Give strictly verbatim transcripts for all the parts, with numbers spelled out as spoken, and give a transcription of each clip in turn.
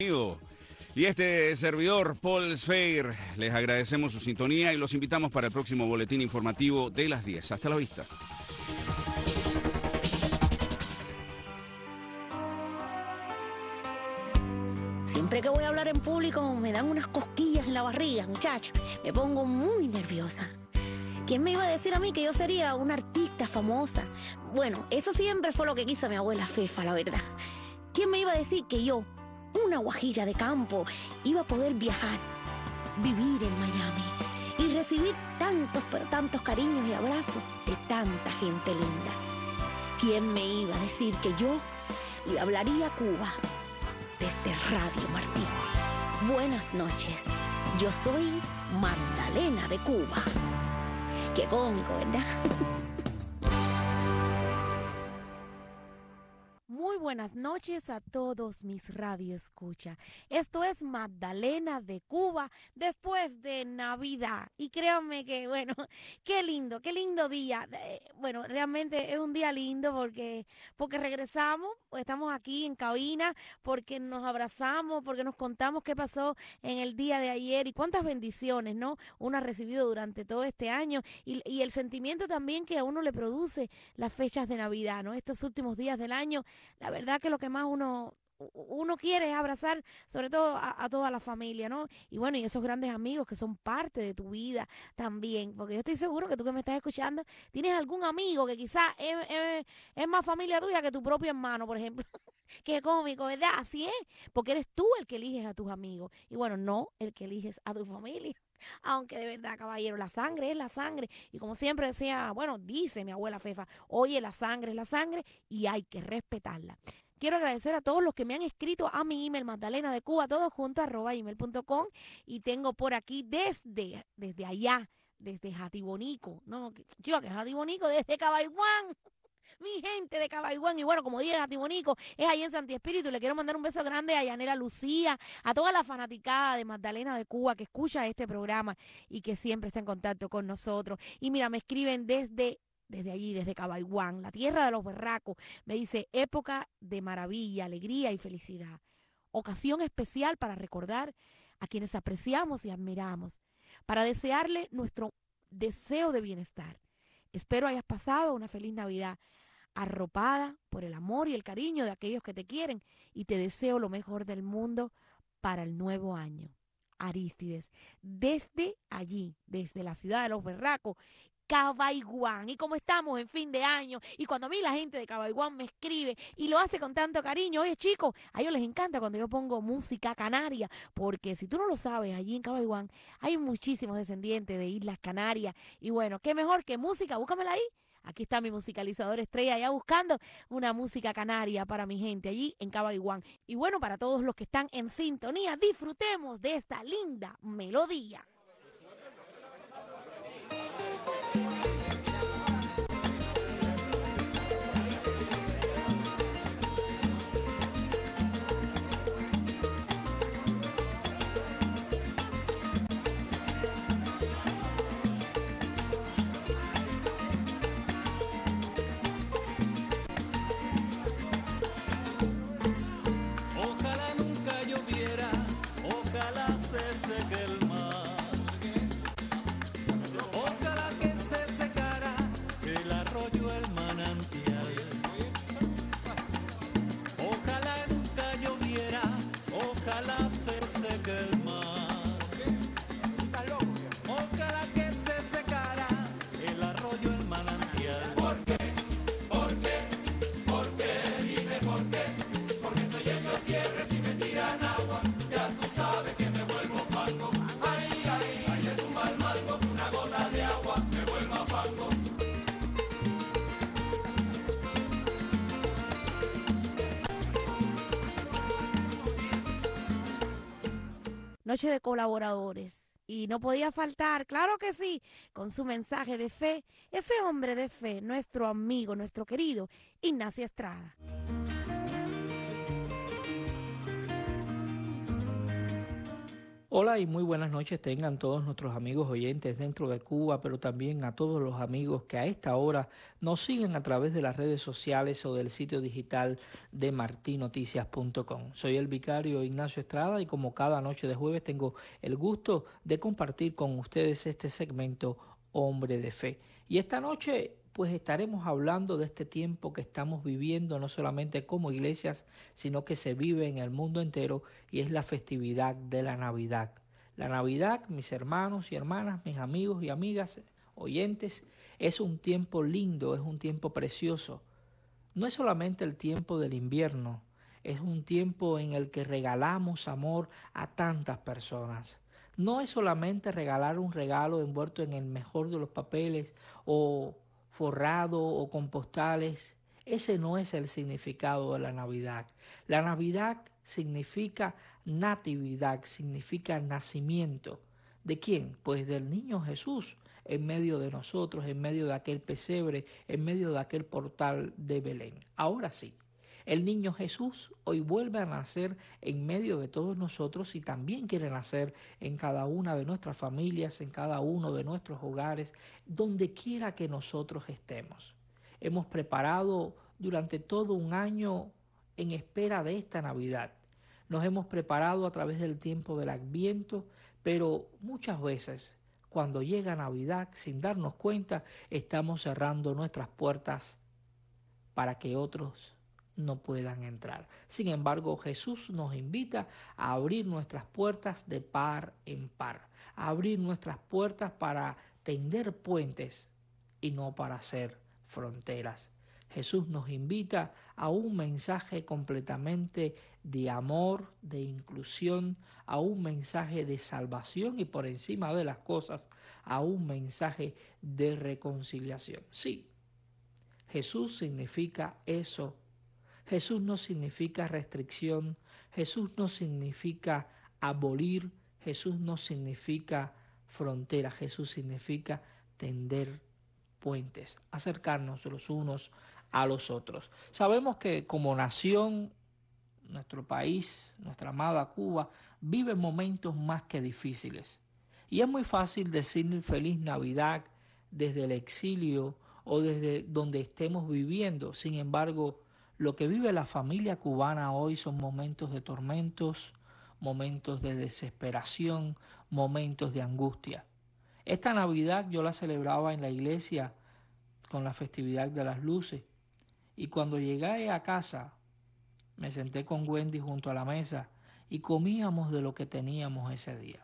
Y este servidor, Paul Sfeir, les agradecemos su sintonía y los invitamos para el próximo boletín informativo de las diez. Hasta la vista. Siempre que voy a hablar en público me dan unas cosquillas en la barriga, muchacho. Me pongo muy nerviosa. ¿Quién me iba a decir a mí que yo sería una artista famosa? Bueno, eso siempre fue lo que quiso mi abuela Fefa, la verdad. ¿Quién me iba a decir que yo, una guajira de campo, iba a poder viajar, vivir en Miami y recibir tantos, pero tantos cariños y abrazos de tanta gente linda? ¿Quién me iba a decir que yo le hablaría a Cuba desde Radio Martí? Buenas noches, yo soy Magdalena de Cuba. Qué cómico, ¿verdad? Muy buenas noches a todos mis radioescucha. Esto es Magdalena de Cuba después de Navidad. Y créanme que, bueno, qué lindo, qué lindo día. Bueno, realmente es un día lindo porque, porque regresamos, estamos aquí en cabina, porque nos abrazamos, porque nos contamos qué pasó en el día de ayer y cuántas bendiciones, ¿no? Uno ha recibido durante todo este año y, y el sentimiento también que a uno le produce las fechas de Navidad, ¿no? Estos últimos días del año. La verdad que lo que más uno, uno quiere es abrazar, sobre todo a, a toda la familia, ¿no? Y bueno, y esos grandes amigos que son parte de tu vida también, porque yo estoy seguro que tú que me estás escuchando, tienes algún amigo que quizás es, es, es más familia tuya que tu propio hermano, por ejemplo. Qué cómico, ¿verdad? Así es, porque eres tú el que eliges a tus amigos y bueno, no el que eliges a tu familia. Aunque de verdad, caballero, la sangre es la sangre. Y como siempre decía, bueno, dice mi abuela Fefa, oye, la sangre es la sangre y hay que respetarla. Quiero agradecer a todos los que me han escrito a mi email, Magdalena de Cuba, todo junto, arroba email punto com. Y tengo por aquí desde, desde allá, desde Jatibonico, no, chico, que Jatibonico, desde Cabaiguán. Mi gente de Cabaiguán, y bueno, como dije, Jatibonico es ahí en Santi Espíritu. Le quiero mandar un beso grande a Yanela Lucía, a toda la fanaticada de Magdalena de Cuba que escucha este programa y que siempre está en contacto con nosotros. Y mira, me escriben desde, desde allí, desde Cabaiguán, la tierra de los berracos. Me dice, época de maravilla, alegría y felicidad. Ocasión especial para recordar a quienes apreciamos y admiramos, para desearle nuestro deseo de bienestar. Espero hayas pasado una feliz Navidad, arropada por el amor y el cariño de aquellos que te quieren, y te deseo lo mejor del mundo para el nuevo año. Arístides, desde allí, desde la ciudad de los berracos, Cabaiguán. Y como estamos en fin de año, y cuando a mí la gente de Cabaiguán me escribe y lo hace con tanto cariño, oye chicos, a ellos les encanta cuando yo pongo música canaria, porque si tú no lo sabes, allí en Cabaiguán hay muchísimos descendientes de Islas Canarias, y bueno, qué mejor que música, búscamela ahí. Aquí está mi musicalizador estrella ya buscando una música canaria para mi gente allí en Cabaiguán. Y bueno, para todos los que están en sintonía, disfrutemos de esta linda melodía. Noche de colaboradores. Y no podía faltar, claro que sí, con su mensaje de fe, ese hombre de fe, nuestro amigo, nuestro querido Ignacio Estrada. Hola y muy buenas noches tengan todos nuestros amigos oyentes dentro de Cuba, pero también a todos los amigos que a esta hora nos siguen a través de las redes sociales o del sitio digital de martinoticias punto com. Soy el vicario Ignacio Estrada y como cada noche de jueves tengo el gusto de compartir con ustedes este segmento Hombre de Fe. Y esta noche pues estaremos hablando de este tiempo que estamos viviendo, no solamente como iglesias, sino que se vive en el mundo entero, y es la festividad de la Navidad. La Navidad, mis hermanos y hermanas, mis amigos y amigas, oyentes, es un tiempo lindo, es un tiempo precioso. No es solamente el tiempo del invierno, es un tiempo en el que regalamos amor a tantas personas. No es solamente regalar un regalo envuelto en el mejor de los papeles o forrado o con postales. Ese no es el significado de la Navidad. La Navidad significa natividad, significa nacimiento. ¿De quién? Pues del niño Jesús en medio de nosotros, en medio de aquel pesebre, en medio de aquel portal de Belén. Ahora sí, el niño Jesús hoy vuelve a nacer en medio de todos nosotros y también quiere nacer en cada una de nuestras familias, en cada uno de nuestros hogares, donde quiera que nosotros estemos. Hemos preparado durante todo un año en espera de esta Navidad. Nos hemos preparado a través del tiempo del Adviento, pero muchas veces cuando llega Navidad, sin darnos cuenta, estamos cerrando nuestras puertas para que otros no puedan entrar. Sin embargo, Jesús nos invita a abrir nuestras puertas de par en par, a abrir nuestras puertas para tender puentes y no para hacer fronteras. Jesús nos invita a un mensaje completamente de amor, de inclusión, a un mensaje de salvación y por encima de las cosas, a un mensaje de reconciliación. Sí, Jesús significa eso. Jesús no significa restricción, Jesús no significa abolir, Jesús no significa frontera, Jesús significa tender puentes, acercarnos los unos a los otros. Sabemos que como nación, nuestro país, nuestra amada Cuba, vive momentos más que difíciles. Y es muy fácil decir feliz Navidad desde el exilio o desde donde estemos viviendo. Sin embargo, lo que vive la familia cubana hoy son momentos de tormentos, momentos de desesperación, momentos de angustia. Esta Navidad yo la celebraba en la iglesia con la festividad de las luces. Y cuando llegué a casa, me senté con Wendy junto a la mesa y comíamos de lo que teníamos ese día.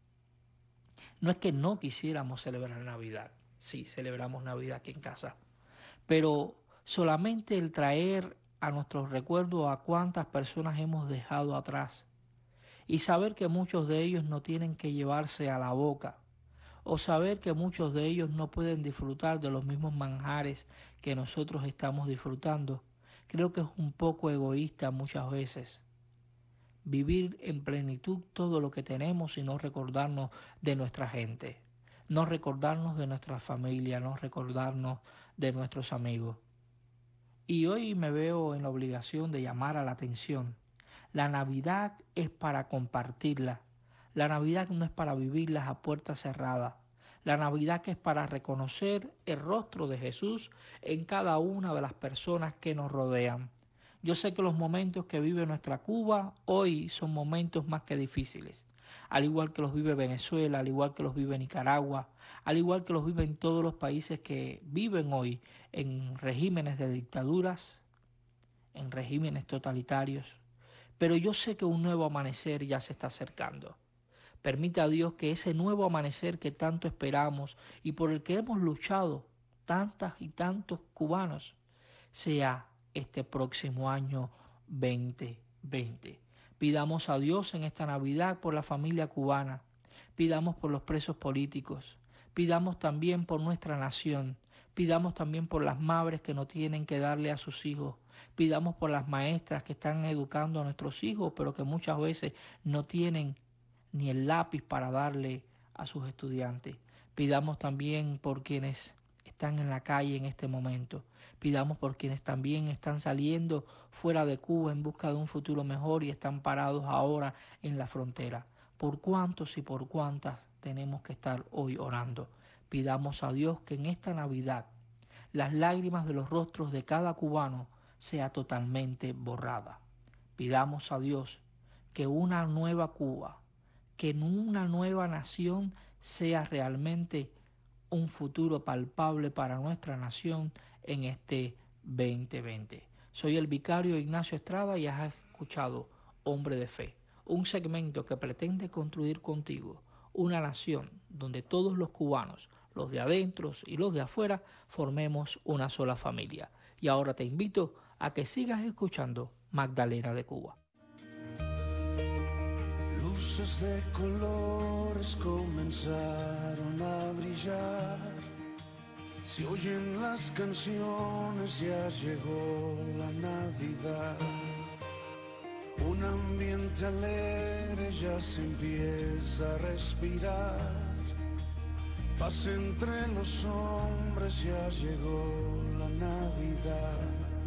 No es que no quisiéramos celebrar Navidad. Sí, celebramos Navidad aquí en casa. Pero solamente el traer a nuestros recuerdos a cuántas personas hemos dejado atrás y saber que muchos de ellos no tienen que llevarse a la boca o saber que muchos de ellos no pueden disfrutar de los mismos manjares que nosotros estamos disfrutando, creo que es un poco egoísta muchas veces vivir en plenitud todo lo que tenemos y no recordarnos de nuestra gente, no recordarnos de nuestra familia, no recordarnos de nuestros amigos. Y hoy me veo en la obligación de llamar a la atención. La Navidad es para compartirla. La Navidad no es para vivirla a puerta cerrada. La Navidad es para reconocer el rostro de Jesús en cada una de las personas que nos rodean. Yo sé que los momentos que vive nuestra Cuba hoy son momentos más que difíciles. Al igual que los vive Venezuela, al igual que los vive Nicaragua, al igual que los viven todos los países que viven hoy en regímenes de dictaduras, en regímenes totalitarios. Pero yo sé que un nuevo amanecer ya se está acercando. Permita a Dios que ese nuevo amanecer que tanto esperamos y por el que hemos luchado tantas y tantos cubanos sea este próximo año veinte veinte. Pidamos a Dios en esta Navidad por la familia cubana, pidamos por los presos políticos, pidamos también por nuestra nación, pidamos también por las madres que no tienen que darle a sus hijos, pidamos por las maestras que están educando a nuestros hijos, pero que muchas veces no tienen ni el lápiz para darle a sus estudiantes. Pidamos también por quienes están en la calle en este momento. Pidamos por quienes también están saliendo fuera de Cuba en busca de un futuro mejor y están parados ahora en la frontera. ¿Por cuántos y por cuántas tenemos que estar hoy orando? Pidamos a Dios que en esta Navidad las lágrimas de los rostros de cada cubano sea totalmente borrada. Pidamos a Dios que una nueva Cuba, que en una nueva nación sea realmente un futuro palpable para nuestra nación en este veinte veinte. Soy el vicario Ignacio Estrada y has escuchado Hombre de Fe, un segmento que pretende construir contigo una nación donde todos los cubanos, los de adentro y los de afuera, formemos una sola familia. Y ahora te invito a que sigas escuchando Magdalena de Cuba. Luces de colores comenzaron a brillar. Se oyen las canciones, ya llegó la Navidad. Un ambiente alegre ya se empieza a respirar. Paz entre los hombres, ya llegó la Navidad.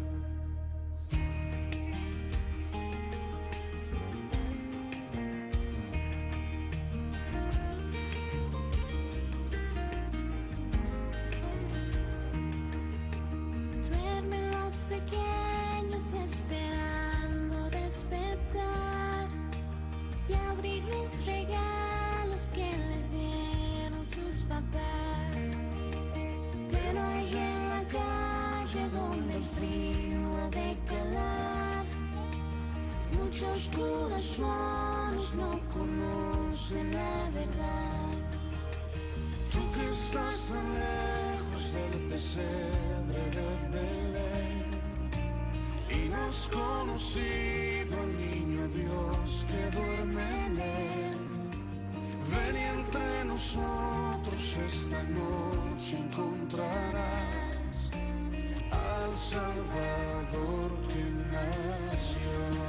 Duermen los pequeños esperando despertar y abrir los regalos que les dieron sus papás. Pero allá en la calle donde el frío ha de calar, muchos corazones no conocen la verdad. Tú que estás tan lejos del pesebre de Belén y no has conocido al niño Dios que duerme en él, ven y entre nosotros esta noche encontrarás al Salvador que nació.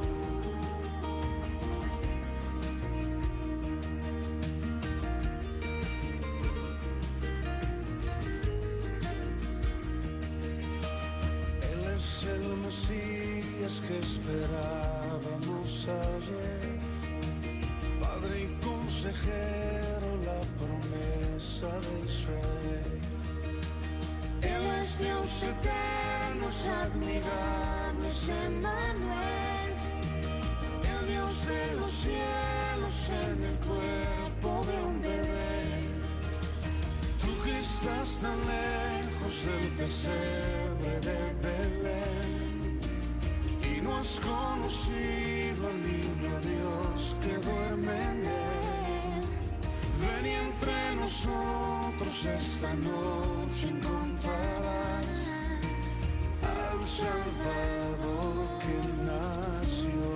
Él es el Mesías que esperábamos ayer, Padre y consejero, la promesa de Israel. Él es Dios eterno, es admirable, es Emmanuel, el Dios de los cielos en el cuerpo de un bebé. Tú que estás tan lejos del pesebre de Belén y no has conocido al niño Dios que duerme en él, ven y entre nosotros esta noche encontrarás al Salvador que nació.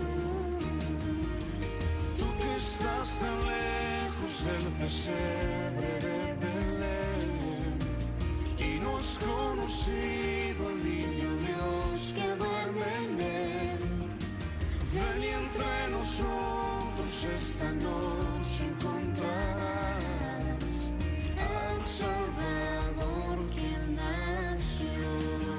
Tú que estás tan lejos del pesebre de Belén y no has conocido al niño Dios que duerme en él, ven y entre nosotros esta noche encontrarás al Salvador que nació.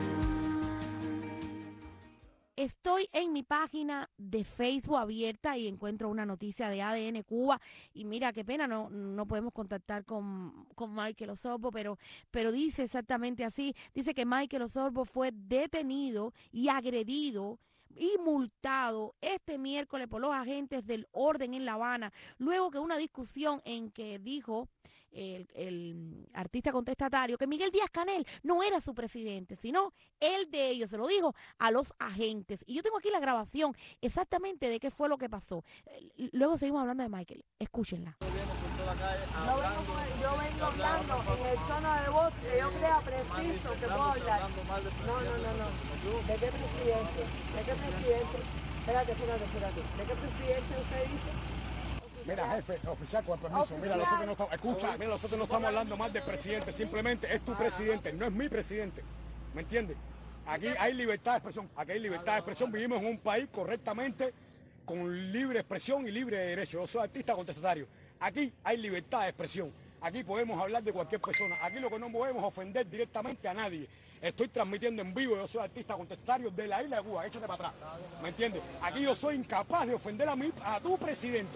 Estoy en mi página de Facebook abierta y encuentro una noticia de A D N Cuba. Y mira, qué pena, no, no podemos contactar con, con Michael Osorbo, pero, pero dice exactamente así. Dice que Michael Osorbo fue detenido y agredido y multado este miércoles por los agentes del orden en La Habana, luego que una discusión en que dijo el, el artista contestatario que Miguel Díaz-Canel no era su presidente, sino el de ellos, se lo dijo a los agentes. Y yo tengo aquí la grabación exactamente de qué fue lo que pasó. Luego seguimos hablando de Michael, escúchenla. Yo vengo, yo vengo hablando en el tono de voz que yo crea preciso que puedo hablar. No, no, no, no. ¿De qué presidente? ¿De qué presidente? Espérate, espérate, espérate. ¿De qué presidente usted dice? Mira, jefe, oficial, con permiso. Oficial. Mira, nosotros no estamos, escucha, mira, nosotros no estamos hablando más de presidente, simplemente es tu presidente, no es mi presidente. ¿Me entiendes? Aquí hay libertad de expresión, aquí hay libertad de expresión, vivimos en un país correctamente, con libre expresión y libre derecho. Yo soy artista contestatario. Aquí hay libertad de expresión. Aquí podemos hablar de cualquier persona. Aquí lo que no podemos ofender directamente a nadie. Estoy transmitiendo en vivo, yo soy artista contestatario de la isla de Cuba, échate para atrás. ¿Me entiendes? Aquí yo soy incapaz de ofender a mí, a tu presidente.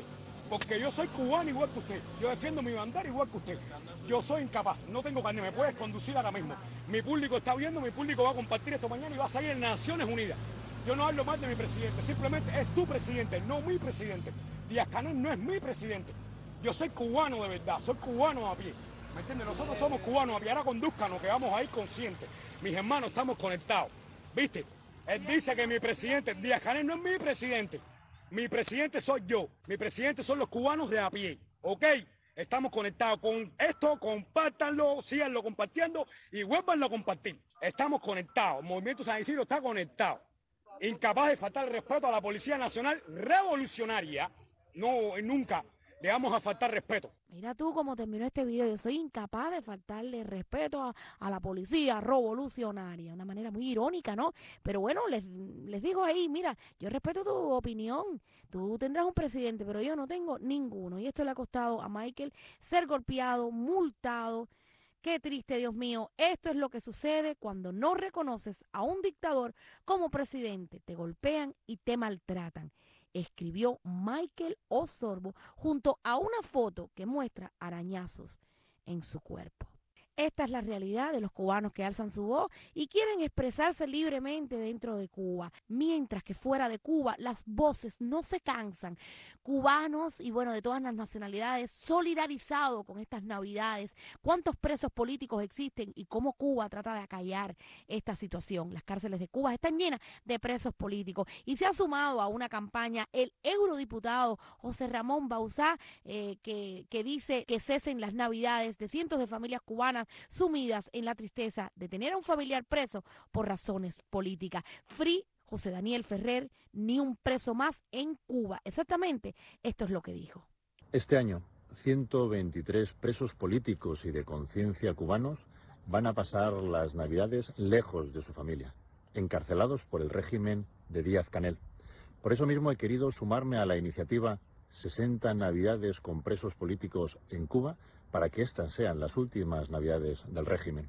porque yo soy cubano igual que usted. Yo defiendo mi bandera igual que usted. Yo soy incapaz, no tengo carne, me puedes conducir ahora mismo. Mi público está viendo, mi público va a compartir esto mañana y va a salir en Naciones Unidas. Yo no hablo mal de mi presidente, simplemente es tu presidente, no mi presidente. Díaz-Canel no es mi presidente. Yo soy cubano de verdad, soy cubano a pie. ¿Me entiendes? Nosotros somos cubanos a pie, ahora conduzcanos, que vamos a ir conscientes. Mis hermanos, estamos conectados. ¿Viste? Él dice que mi presidente, Díaz-Canel no es mi presidente. Mi presidente soy yo. Mi presidente son los cubanos de a pie. ¿Ok? Estamos conectados con esto, compártanlo, síganlo compartiendo y vuélvanlo a compartir. Estamos conectados. Movimiento San Isidro está conectado. Incapaz de faltar el respeto a la Policía Nacional Revolucionaria. No, nunca le vamos a faltar respeto. Mira tú cómo terminó este video. Yo soy incapaz de faltarle respeto a, a la policía revolucionaria. Una manera muy irónica, ¿no? Pero bueno, les, les digo ahí, mira, yo respeto tu opinión. Tú tendrás un presidente, pero yo no tengo ninguno. Y esto le ha costado a Michael ser golpeado, multado. Qué triste, Dios mío. Esto es lo que sucede cuando no reconoces a un dictador como presidente. Te golpean y te maltratan. Escribió Michael Osorbo junto a una foto que muestra arañazos en su cuerpo. Esta es la realidad de los cubanos que alzan su voz y quieren expresarse libremente dentro de Cuba, mientras que fuera de Cuba las voces no se cansan. Cubanos y bueno, de todas las nacionalidades solidarizados con estas navidades. ¿Cuántos presos políticos existen y cómo Cuba trata de acallar esta situación? Las cárceles de Cuba están llenas de presos políticos y se ha sumado a una campaña el eurodiputado José Ramón Bauzá eh, que, que dice que cesen las navidades de cientos de familias cubanas sumidas en la tristeza de tener a un familiar preso por razones políticas. Free José Daniel Ferrer, ni un preso más en Cuba. Exactamente, esto es lo que dijo. Este año, ciento veintitrés presos políticos y de conciencia cubanos van a pasar las Navidades lejos de su familia, encarcelados por el régimen de Díaz-Canel. Por eso mismo he querido sumarme a la iniciativa sesenta Navidades con presos políticos en Cuba, para que estas sean las últimas Navidades del régimen.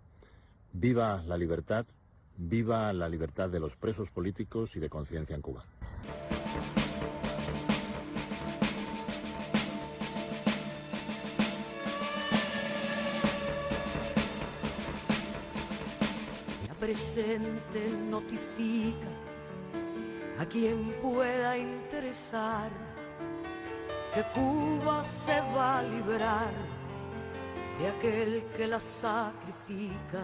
Viva la libertad, viva la libertad de los presos políticos y de conciencia en Cuba. La presente notifica a quien pueda interesar que Cuba se va a librar de aquel que la sacrifica,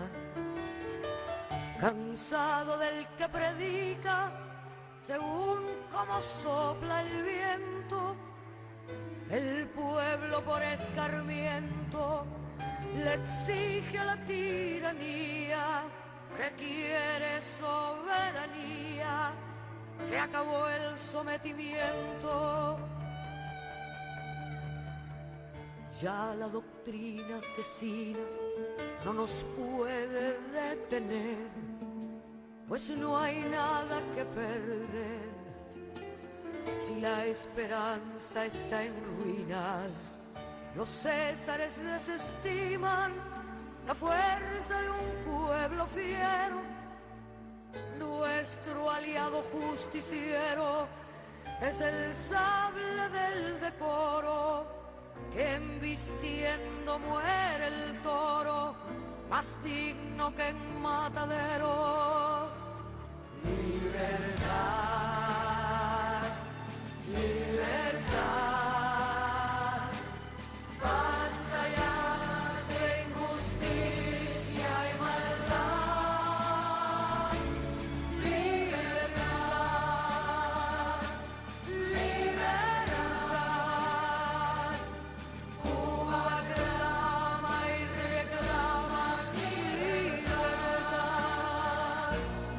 cansado del que predica según como sopla el viento. El pueblo por escarmiento le exige a la tiranía que quiere soberanía. Se acabó el sometimiento. Ya la doctrina asesina no nos puede detener, pues no hay nada que perder. Si la esperanza está en ruinas, los césares desestiman la fuerza de un pueblo fiero. Nuestro aliado justiciero es el sable del decoro, que embistiendo muere el toro, más digno que en matadero. Libertad, libertad, basta ya de injusticia y maldad. Libertad, libertad. Cuba clama y reclama libertad.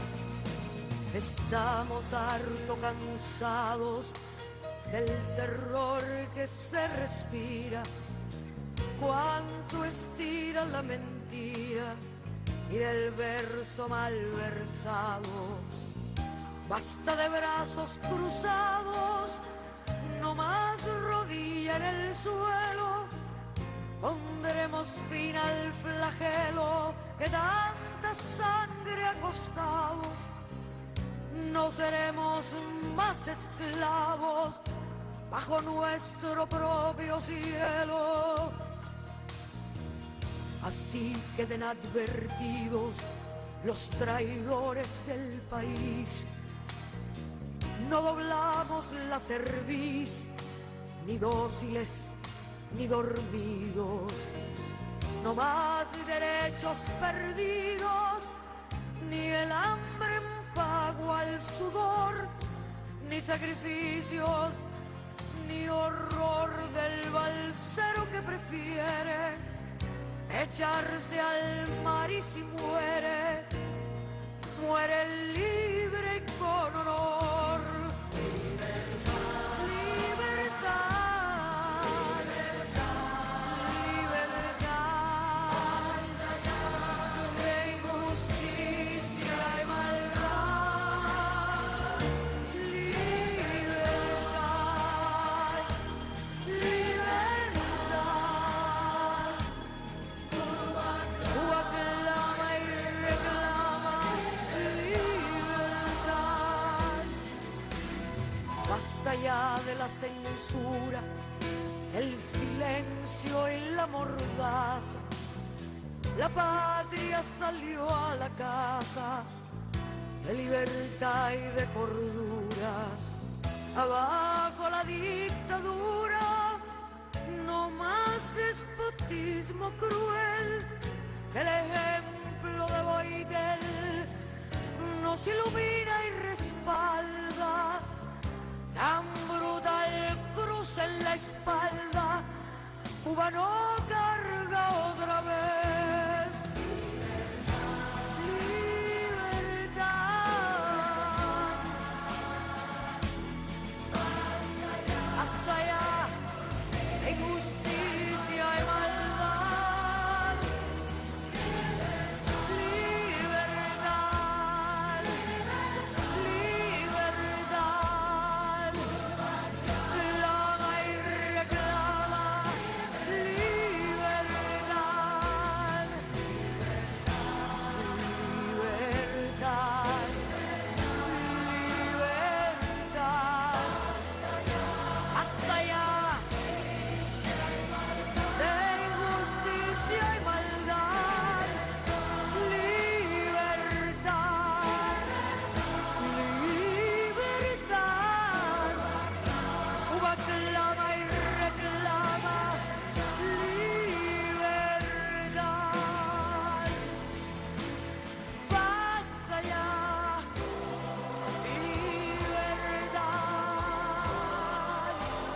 Estamos harto cansados del terror que se respira, cuánto estira la mentira y del verso malversado. Basta de brazos cruzados, no más rodilla en el suelo. Pondremos fin al flagelo que tanta sangre ha costado. No seremos más esclavos bajo nuestro propio cielo. Así queden advertidos los traidores del país. No doblamos la cerviz, ni dóciles ni dormidos. No más derechos perdidos, ni el hambre en pago al sudor, ni sacrificios, ni horror del balsero que prefiere echarse al mar y si muere, muere libre y con honor. De la censura, el silencio y la mordaza, la patria salió a la casa de libertad y de cordura. Abajo la dictadura, no más despotismo cruel, el ejemplo de Boidel nos ilumina y respalda. Tan brutal cruz en la espalda, Cuba no carga otra vez. Libertad, hasta allá, injusticia y maldad. Libertad, libertad. Clama y reclama libertad, libertad, libertad, hasta allá de injusticia y maldad, libertad, libertad. Cuba clama y reclama libertad. Basta ya, libertad.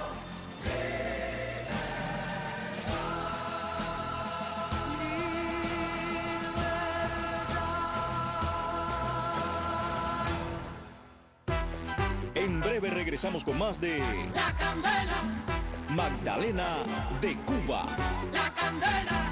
En breve regresamos con más de La Candela, Magdalena de Cuba. la candela.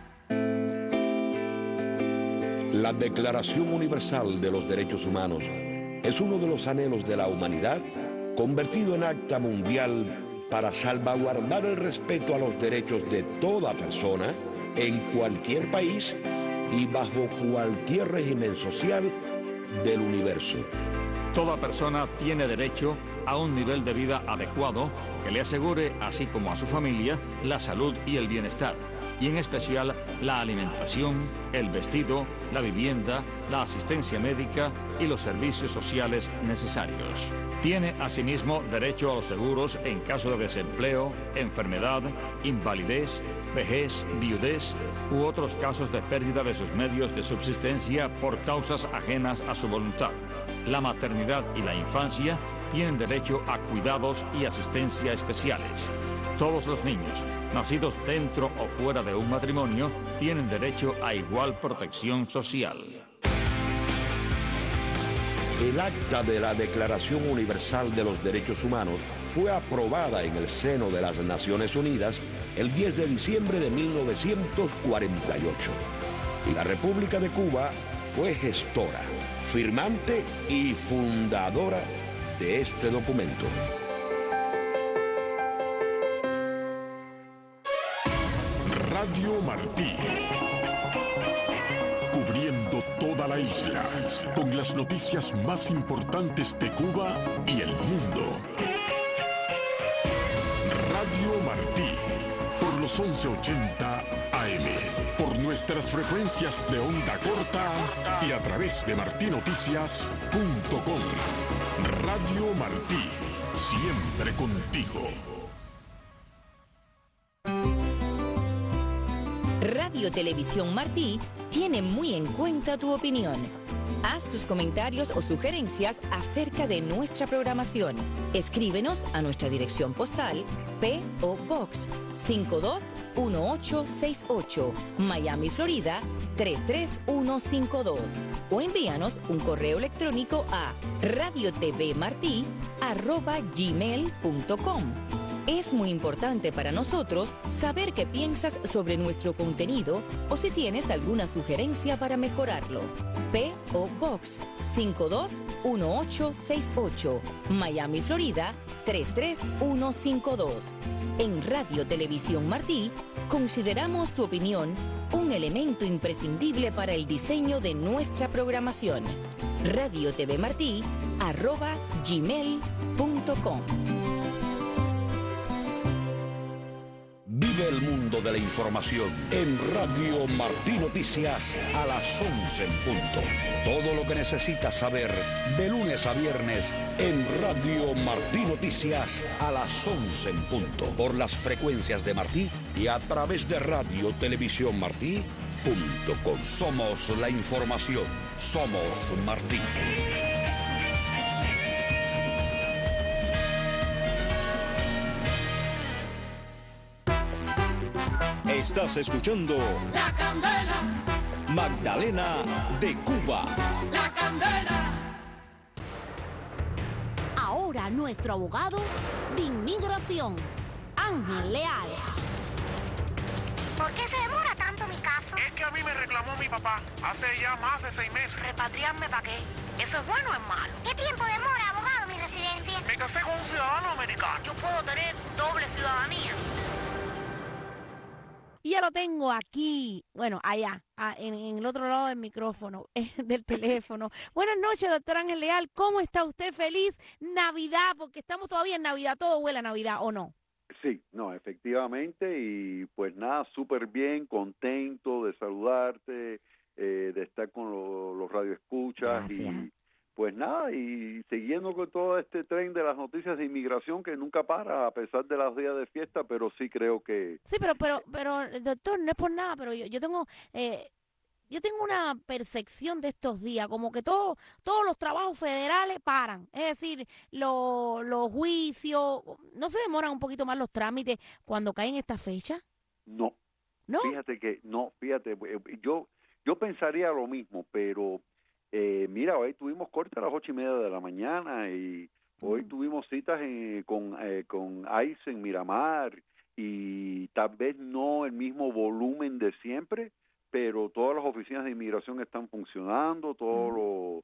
La Declaración Universal de los Derechos Humanos es uno de los anhelos de la humanidad convertido en acta mundial para salvaguardar el respeto a los derechos de toda persona en cualquier país y bajo cualquier régimen social del universo. Toda persona tiene derecho a un nivel de vida adecuado que le asegure, así como a su familia, la salud y el bienestar, y en especial la alimentación, el vestido, la vivienda, la asistencia médica y los servicios sociales necesarios. Tiene asimismo derecho a los seguros en caso de desempleo, enfermedad, invalidez, vejez, viudez u otros casos de pérdida de sus medios de subsistencia por causas ajenas a su voluntad. La maternidad y la infancia tienen derecho a cuidados y asistencia especiales. Todos los niños, nacidos dentro o fuera de un matrimonio, tienen derecho a igual protección social. El acta de la Declaración Universal de los Derechos Humanos fue aprobada en el seno de las Naciones Unidas el diez de diciembre de mil novecientos cuarenta y ocho. Y la República de Cuba fue gestora, firmante y fundadora de este documento. Radio Martí. Cubriendo toda la isla, con las noticias más importantes de Cuba y el mundo. los once ochenta A M, por nuestras frecuencias de onda corta y a través de martí noticias punto com. Radio Martí, siempre contigo. Radio Televisión Martí tiene muy en cuenta tu opinión. Haz tus comentarios o sugerencias acerca de nuestra programación. Escríbenos a nuestra dirección postal P O Box cinco dos uno ocho seis ocho, Miami, Florida tres tres uno cinco dos, o envíanos un correo electrónico a radiotvmartí arroba gmail punto com. Es muy importante para nosotros saber qué piensas sobre nuestro contenido o si tienes alguna sugerencia para mejorarlo. P O Box cinco dos uno ocho seis ocho, Miami, Florida tres tres uno cinco dos. En Radio Televisión Martí consideramos tu opinión un elemento imprescindible para el diseño de nuestra programación. radiotvmartí arroba gmail punto com. Vive el mundo de la información en Radio Martí Noticias a las once en punto. Todo lo que necesitas saber de lunes a viernes en Radio Martí Noticias a las once en punto. Por las frecuencias de Martí y a través de Radio Televisión Martí punto com. Somos la información. Somos Martí. Estás escuchando La Candela, Magdalena de Cuba. La Candela. Ahora nuestro abogado de inmigración, Ángel Leal. ¿Por qué se demora tanto mi caso? Es que a mí me reclamó mi papá hace ya más de seis meses. ¿Repatriarme para qué? ¿Eso es bueno o es malo? ¿Qué tiempo demora, abogado, mi residencia? Me casé con un ciudadano americano. Yo puedo tener doble ciudadanía. Y ya lo tengo aquí, bueno, allá, a, en, en el otro lado del micrófono, eh, del teléfono. Buenas noches, doctor Ángel Leal. ¿Cómo está usted? Feliz Navidad, porque estamos todavía en Navidad. ¿Todo huele a Navidad o no? Sí, no, efectivamente. Y pues nada, súper bien, contento de saludarte, eh, de estar con lo, los radioescuchas. Gracias. Y pues nada, y siguiendo con todo este tren de las noticias de inmigración que nunca para, a pesar de los días de fiesta, pero sí creo que... Sí, pero, pero, pero, doctor, no es por nada, pero yo, yo tengo, eh, yo tengo una percepción de estos días, como que todo, todos los trabajos federales paran, es decir, lo- los juicios, ¿no se demoran un poquito más los trámites cuando caen esta fecha? No. ¿No? Fíjate que, no, fíjate, eh, yo, yo pensaría lo mismo, pero... Eh, mira, hoy tuvimos corte a las ocho y media de la mañana y hoy Mm. tuvimos citas en- con, eh, con ICE en Miramar y tal vez no el mismo volumen de siempre, pero todas las oficinas de inmigración están funcionando, todo lo,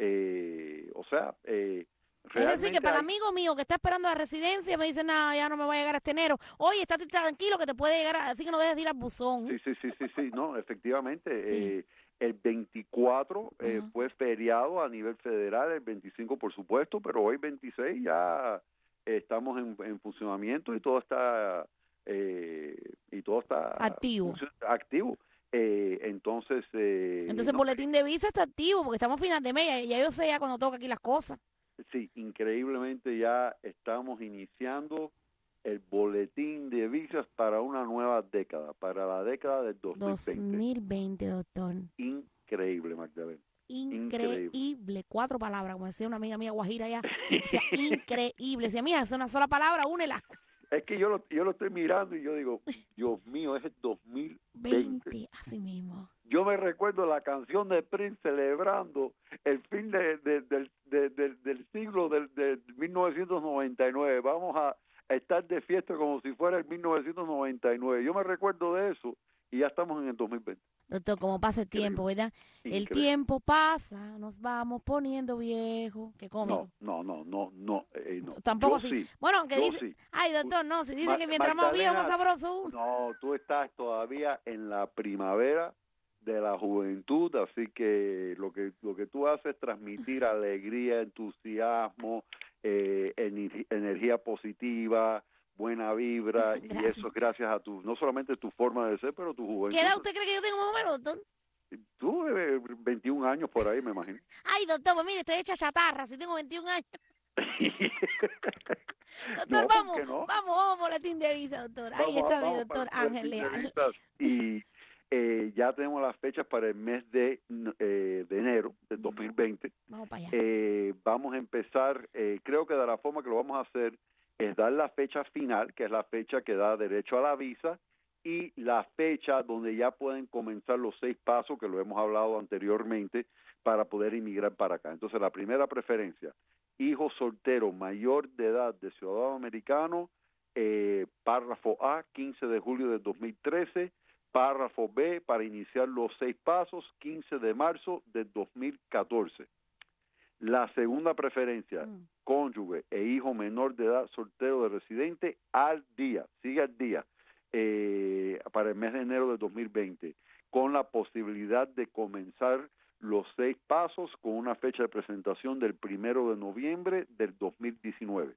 eh, o sea, eh, Es decir, que realmente para el hay- amigo mío que está esperando la residencia me dice, nada, ya no me va a llegar este enero. Oye, estate tranquilo que te puede llegar, a- así que no dejes de ir al buzón. Sí, sí, sí, sí, sí, no, efectivamente. Sí. eh, el veinticuatro eh, Ajá. fue feriado a nivel federal, el veinticinco por supuesto, pero hoy veintiséis ya estamos en, en funcionamiento y todo está eh, y todo está Activo. funcio- activo. Eh, entonces, eh, Entonces el no, boletín de visa está activo porque estamos a final de mes. Ya, ya yo sé ya cuando toca aquí las cosas. sí, increíblemente ya estamos iniciando el boletín de visas para una nueva década, para la década del dos mil veinte. dos mil veinte, doctor. Increíble, Magdalena. Increíble. Cuatro palabras, como decía una amiga mía guajira allá. Decía, increíble. Decía, mía, es una sola palabra, únela. Es que yo lo, yo lo estoy mirando y yo digo, Dios mío, es el dos mil veinte. veinte, así mismo. Yo me recuerdo la canción de Prince celebrando el fin de, de- del, de- del- del siglo del, de mil novecientos noventa y nueve. Vamos a estar de fiesta como si fuera el mil novecientos noventa y nueve. Yo me recuerdo de eso y ya estamos en el dos mil veinte. Doctor, como pasa el tiempo, ¿verdad? El Increíble. tiempo pasa, nos vamos poniendo viejos. Qué cómico. No, no, no, no, no. eh, no. Tampoco Yo así. sí, Bueno, aunque yo dice, sí. ay, doctor, no, si dice Ma- que mientras más viejo, más Magdalena, sabroso uno. No, tú estás todavía en la primavera de la juventud, así que lo que lo que tú haces es transmitir alegría, entusiasmo, eh, ener- energía positiva, buena vibra, y Gracias. eso es gracias a tu, no solamente tu forma de ser, pero tu juventud. ¿Qué edad usted cree que yo tengo más o menos, doctor? Tú, eh, veintiún años por ahí, me imagino. Ay, doctor, pues mire, estoy hecha chatarra, si tengo veintiún años. Doctor, No, ¿por vamos, qué no? vamos, vamos, boletín de visa, doctor. Ahí Vamos a- está mi vamos doctor para el Ángel boletín de Leal. visas. Y eh, ya tenemos las fechas para el mes de, eh, de enero del dos mil veinte. Vamos para allá. Eh, vamos a empezar, eh, creo que de la forma que lo vamos a hacer es dar la fecha final, que es la fecha que da derecho a la visa, y la fecha donde ya pueden comenzar los seis pasos, que lo hemos hablado anteriormente, para poder inmigrar para acá. Entonces, la primera preferencia, hijo soltero mayor de edad de ciudadano americano, eh, párrafo A, quince de julio del dos mil trece, párrafo B, para iniciar los seis pasos, quince de marzo del dos mil catorce. La segunda preferencia, Mm. cónyuge e hijo menor de edad soltero de residente al día, sigue al día, eh, para el mes de enero del dos mil veinte, con la posibilidad de comenzar los seis pasos con una fecha de presentación del primero de noviembre del dos mil diecinueve.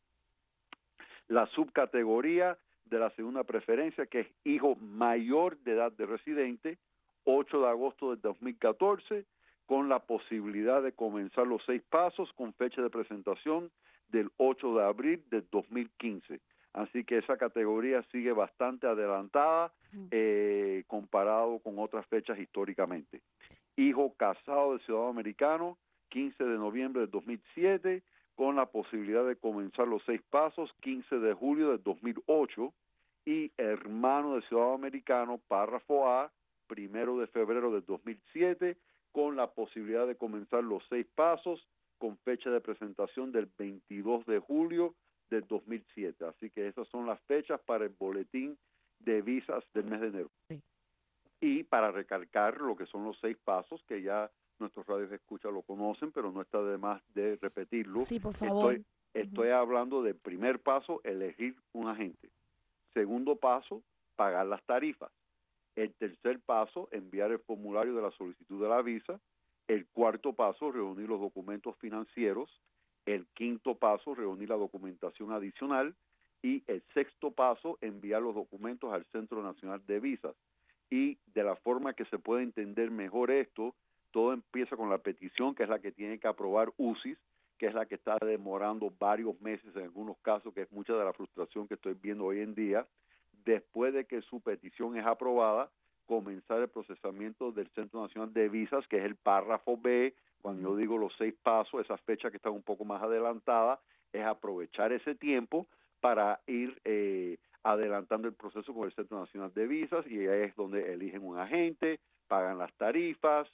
La subcategoría de la segunda preferencia, que es hijo mayor de edad de residente, ocho de agosto del dos mil catorce, con la posibilidad de comenzar los seis pasos con fecha de presentación del ocho de abril del dos mil quince. Así que esa categoría sigue bastante adelantada eh, comparado con otras fechas históricamente. Hijo casado de ciudadano americano, quince de noviembre del dos mil siete, con la posibilidad de comenzar los seis pasos, quince de julio del dos mil ocho, y hermano de ciudadano americano, párrafo A, primero de febrero del dos mil siete, con la posibilidad de comenzar los seis pasos con fecha de presentación del veintidós de julio del dos mil siete. Así que esas son las fechas para el boletín de visas del mes de enero. Sí. Y para recalcar lo que son los seis pasos, que ya nuestros radios escucha lo conocen, pero no está de más de repetirlo. Sí, por favor. Estoy, estoy hablando del primer paso, elegir un agente. Segundo paso, pagar las tarifas. El tercer paso, enviar el formulario de la solicitud de la visa. El cuarto paso, reunir los documentos financieros. El quinto paso, reunir la documentación adicional. Y el sexto paso, enviar los documentos al Centro Nacional de Visas. Y de la forma que se puede entender mejor esto, todo empieza con la petición, que es la que tiene que aprobar U C I S, que es la que está demorando varios meses en algunos casos, que es mucha de la frustración que estoy viendo hoy en día. Después de que su petición es aprobada, comenzar el procesamiento del Centro Nacional de Visas, que es el párrafo B. Cuando yo digo los seis pasos, esa fecha que está un poco más adelantada, es aprovechar ese tiempo para ir eh, adelantando el proceso con el Centro Nacional de Visas, y ahí es donde eligen un agente, pagan las tarifas,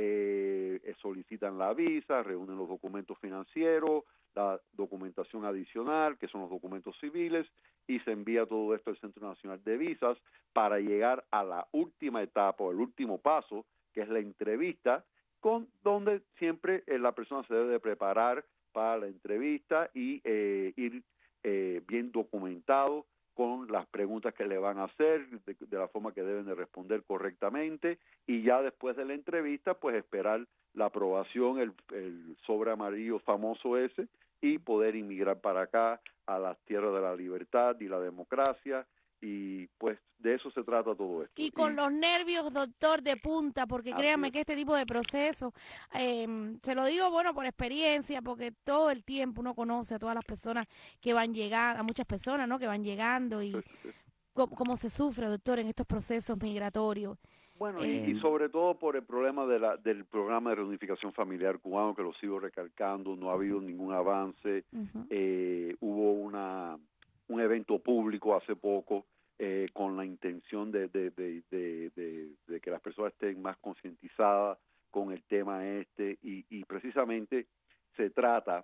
eh, solicitan la visa, reúnen los documentos financieros, la documentación adicional, que son los documentos civiles, y se envía todo esto al Centro Nacional de Visas para llegar a la última etapa o el último paso, que es la entrevista, con donde siempre eh, la persona se debe de preparar para la entrevista y eh, ir eh, bien documentado con las preguntas que le van a hacer, de, de la forma que deben de responder correctamente, y ya después de la entrevista, pues esperar la aprobación, el, el sobre amarillo famoso ese, y poder inmigrar para acá a las tierras de la libertad y la democracia, y pues de eso se trata todo esto. Y con los nervios, doctor, de punta, porque Así créanme es. que este tipo de proceso, eh, se lo digo, bueno, por experiencia, porque todo el tiempo uno conoce a todas las personas que van llegando, a muchas personas, ¿no?, que van llegando, y cómo, cómo se sufre, doctor, en estos procesos migratorios. Bueno, Eh, y, y sobre todo por el problema de la, del programa de reunificación familiar cubano, que lo sigo recalcando, no ha habido ningún avance. Ujú. Eh, hubo una un evento público hace poco eh, con la intención de, de, de, de, de, de que las personas estén más concientizadas con el tema este, y, y precisamente se trata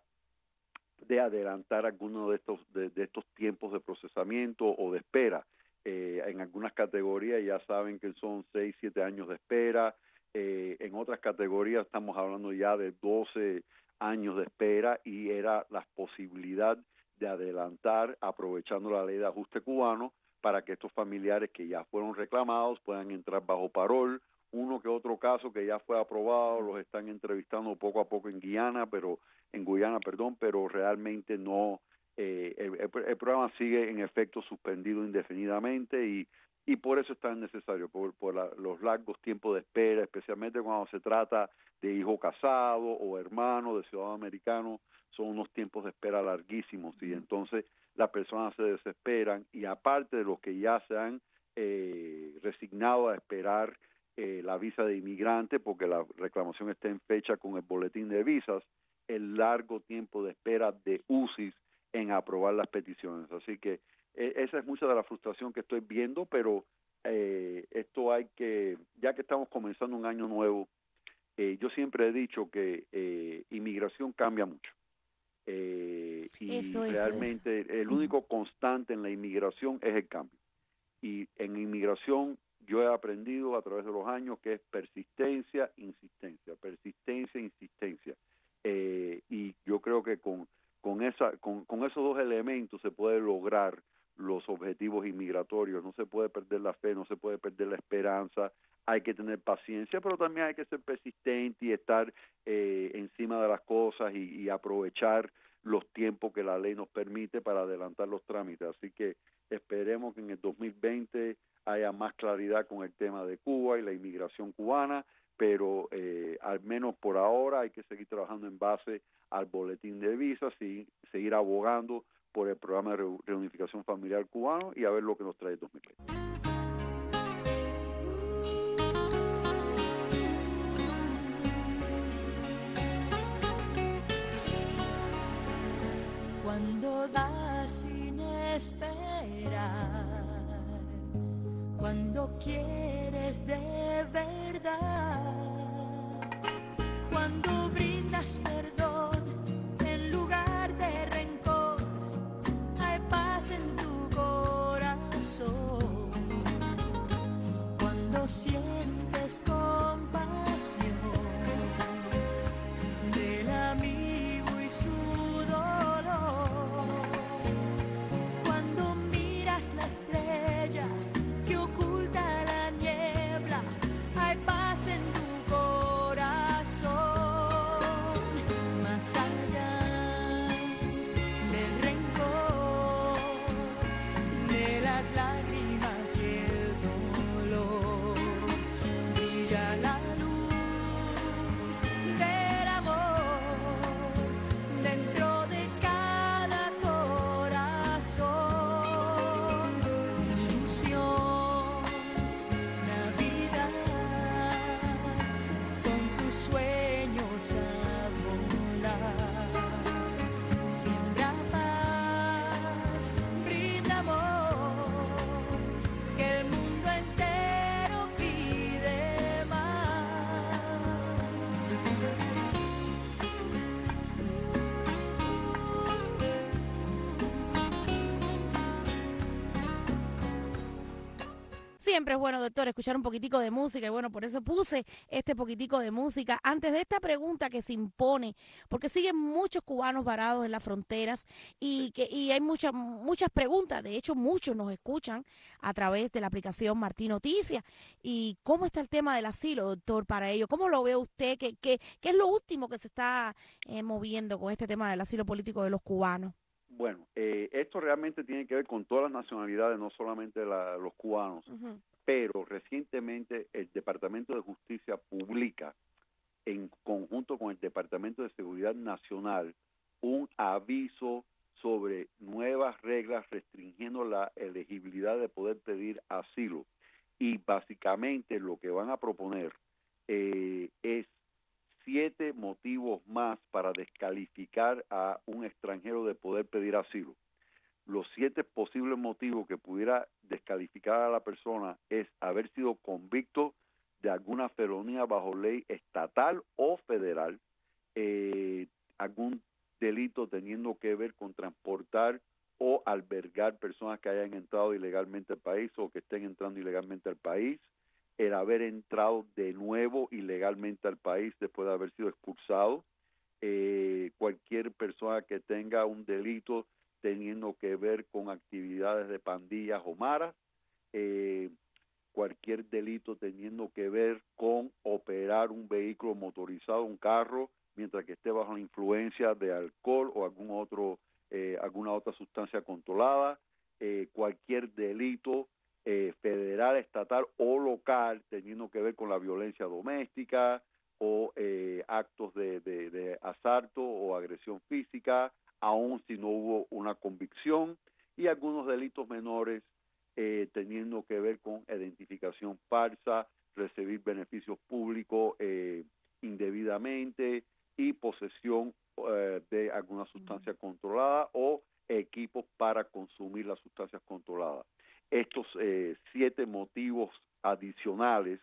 de adelantar algunos de estos de, de estos tiempos de procesamiento o de espera. Eh, en algunas categorías ya saben que son seis, siete años de espera. Eh, en otras categorías estamos hablando ya de doce años de espera, y era la posibilidad de adelantar, aprovechando la ley de ajuste cubano, para que estos familiares que ya fueron reclamados puedan entrar bajo parol. Uno que otro caso que ya fue aprobado, los están entrevistando poco a poco en Guyana, pero en Guyana, perdón, pero realmente no eh, el, el, el programa sigue en efecto suspendido indefinidamente y, y por eso es tan necesario, por, por la, los largos tiempos de espera, especialmente cuando se trata de hijo casado o hermano de ciudadano americano, son unos tiempos de espera larguísimos y entonces las personas se desesperan y aparte de los que ya se han eh, resignado a esperar eh, la visa de inmigrante porque la reclamación está en fecha con el boletín de visas, el largo tiempo de espera de U C I S en aprobar las peticiones. Así que eh, esa es mucha de la frustración que estoy viendo, pero eh, esto hay que, ya que estamos comenzando un año nuevo, eh, yo siempre he dicho que eh, inmigración cambia mucho. Eh, y eso, realmente eso. el único constante en la inmigración es el cambio. Y en inmigración yo he aprendido a través de los años que es persistencia, insistencia, persistencia, insistencia. Eh, y yo creo que con, con, esa, con, con esos dos elementos se puede lograr los objetivos inmigratorios. No se puede perder la fe, no se puede perder la esperanza. Hay que tener paciencia, pero también hay que ser persistente y estar eh, encima de las cosas y, y aprovechar los tiempos que la ley nos permite para adelantar los trámites. Así que esperemos que en el dos mil veinte haya más claridad con el tema de Cuba y la inmigración cubana, pero eh, al menos por ahora hay que seguir trabajando en base al boletín de visas y seguir abogando por el programa de reunificación familiar cubano y a ver lo que nos trae el dos mil veinte. Cuando das sin esperar, cuando quieres de verdad, cuando brindas perdón en lugar de rencor, hay paz en tu corazón. Cuando sientes compasión del amigo y su la estrella que oculta la niebla, hay paz en tu corazón, más allá del rencor, de las lágrimas y el dolor, brilla la luz del amor dentro de cada corazón. Siempre es bueno, doctor, escuchar un poquitico de música y bueno, por eso puse este poquitico de música antes de esta pregunta que se impone, porque siguen muchos cubanos varados en las fronteras y que y hay muchas muchas preguntas, de hecho muchos nos escuchan a través de la aplicación Martí Noticias. ¿Y cómo está el tema del asilo, doctor, para ello? ¿Cómo lo ve usted? ¿Qué, qué, qué es lo último que se está eh, moviendo con este tema del asilo político de los cubanos? Bueno, eh, esto realmente tiene que ver con todas las nacionalidades, no solamente la, los cubanos, uh-huh. Pero recientemente el Departamento de Justicia publica, en conjunto con el Departamento de Seguridad Nacional, un aviso sobre nuevas reglas restringiendo la elegibilidad de poder pedir asilo. Y básicamente lo que van a proponer eh, es siete motivos más para descalificar a un extranjero de poder pedir asilo. Los siete posibles motivos que pudiera descalificar a la persona es haber sido convicto de alguna felonía bajo ley estatal o federal, eh, algún delito teniendo que ver con transportar o albergar personas que hayan entrado ilegalmente al país o que estén entrando ilegalmente al país, el haber entrado de nuevo ilegalmente al país después de haber sido expulsado, eh, cualquier persona que tenga un delito teniendo que ver con actividades de pandillas o maras, eh, cualquier delito teniendo que ver con operar un vehículo motorizado, un carro, mientras que esté bajo la influencia de alcohol o algún otro eh, alguna otra sustancia controlada, eh, cualquier delito eh, federal, estatal o local teniendo que ver con la violencia doméstica o eh, actos de, de, de asalto o agresión física, aun si no hubo una convicción, y algunos delitos menores eh, teniendo que ver con identificación falsa, recibir beneficios públicos eh, indebidamente y posesión eh, de alguna sustancia uh-huh. controlada o equipos para consumir las sustancias controladas. Estos eh, siete motivos adicionales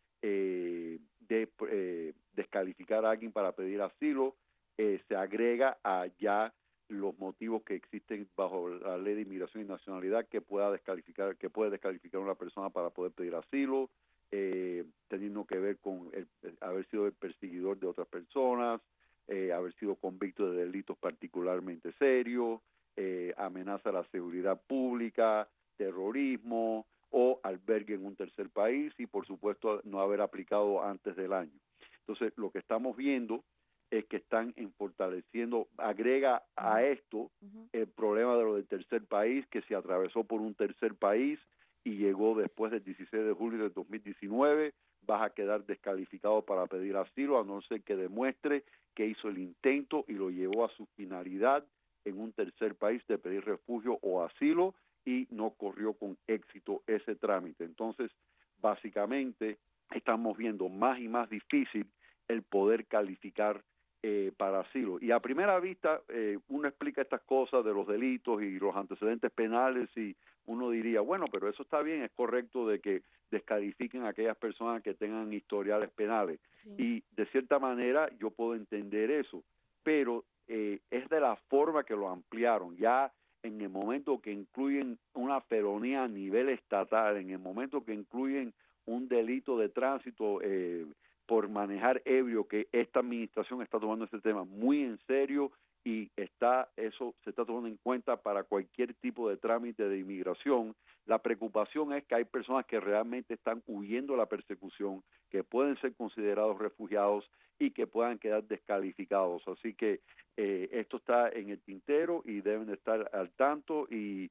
eh, de eh, descalificar a alguien para pedir asilo eh, se agrega a ya los motivos que existen bajo la Ley de Inmigración y Nacionalidad que pueda descalificar que puede descalificar a una persona para poder pedir asilo, eh, teniendo que ver con el, el haber sido el perseguidor de otras personas, eh, haber sido convicto de delitos particularmente serios, eh, amenaza a la seguridad pública, terrorismo o albergue en un tercer país y por supuesto no haber aplicado antes del año. Entonces lo que estamos viendo es que están en fortaleciendo, agrega a esto uh-huh. el problema de lo del tercer país, que se atravesó por un tercer país y llegó después del dieciséis de julio del dos mil diecinueve, vas a quedar descalificado para pedir asilo, a no ser que demuestre que hizo el intento y lo llevó a su finalidad en un tercer país de pedir refugio o asilo y no corrió con éxito ese trámite. Entonces, básicamente, estamos viendo más y más difícil el poder calificar Eh, para asilo. Y a primera vista eh, uno explica estas cosas de los delitos y los antecedentes penales y uno diría, bueno, pero eso está bien, es correcto de que descalifiquen a aquellas personas que tengan historiales penales. Sí. Y de cierta manera yo puedo entender eso, pero eh, es de la forma que lo ampliaron. Ya en el momento que incluyen una felonía a nivel estatal, en el momento que incluyen un delito de tránsito eh, por manejar ebrio, que esta administración está tomando este tema muy en serio y está eso se está tomando en cuenta para cualquier tipo de trámite de inmigración. La preocupación es que hay personas que realmente están huyendo de la persecución, que pueden ser considerados refugiados y que puedan quedar descalificados. Así que eh, esto está en el tintero y deben de estar al tanto y,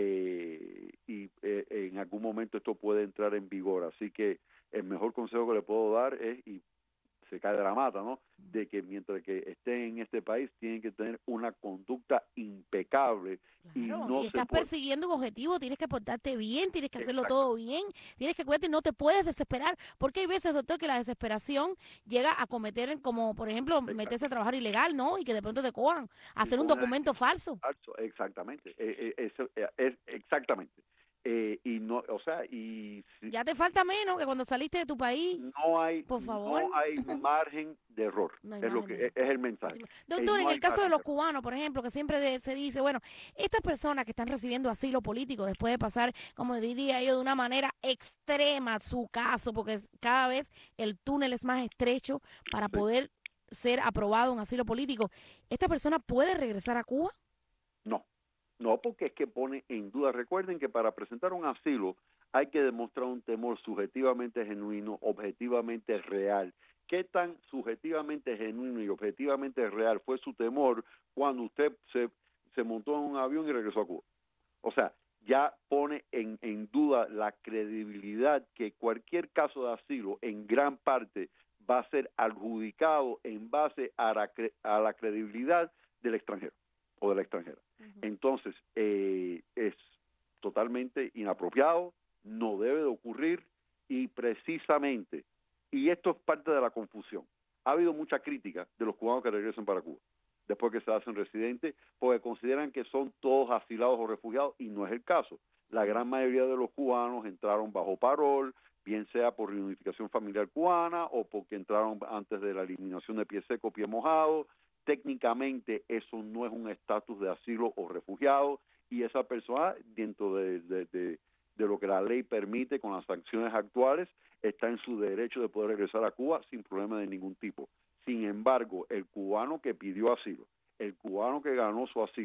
eh, y eh, en algún momento esto puede entrar en vigor. Así que el mejor consejo que le puedo dar es, y se cae de la mata, ¿no?, de que mientras que estén en este país tienen que tener una conducta impecable. Claro, y no y estás se puede... persiguiendo un objetivo, tienes que portarte bien, tienes que hacerlo todo bien, tienes que cuidarte, no te puedes desesperar, porque hay veces, doctor, que la desesperación llega a cometer, como por ejemplo, Exacto. meterse a trabajar ilegal, ¿no?, y que de pronto te cojan, hacer un documento falso. falso. Exactamente, eh, eh, eso, eh, es exactamente. Eh, y no, o sea, y si ya te falta menos que cuando saliste de tu país. No hay, por favor. no hay margen de error. No es lo que de... es, es el mensaje. Doctor, eh, no en el caso de los de cubanos, por ejemplo, que siempre de, se dice, bueno, estas personas que están recibiendo asilo político después de pasar, como diría yo, de una manera extrema su caso, porque cada vez el túnel es más estrecho para sí. poder ser aprobado en asilo político, ¿esta persona puede regresar a Cuba? No. No, porque es que pone en duda. Recuerden que para presentar un asilo hay que demostrar un temor subjetivamente genuino, objetivamente real. ¿Qué tan subjetivamente genuino y objetivamente real fue su temor cuando usted se, se montó en un avión y regresó a Cuba? O sea, ya pone en, en duda la credibilidad que cualquier caso de asilo en gran parte va a ser adjudicado en base a la, a la credibilidad del extranjero o de la extranjera. Uh-huh. Entonces, eh, es totalmente inapropiado, no debe de ocurrir y precisamente, y esto es parte de la confusión, ha habido mucha crítica de los cubanos que regresan para Cuba después que se hacen residentes porque consideran que son todos asilados o refugiados y no es el caso. La gran mayoría de los cubanos entraron bajo parol, bien sea por reunificación familiar cubana o porque entraron antes de la eliminación de pie seco, pie mojado. Técnicamente eso no es un estatus de asilo o refugiado y esa persona dentro de, de, de, de lo que la ley permite con las sanciones actuales está en su derecho de poder regresar a Cuba sin problema de ningún tipo. Sin embargo, el cubano que pidió asilo, el cubano que ganó su asilo,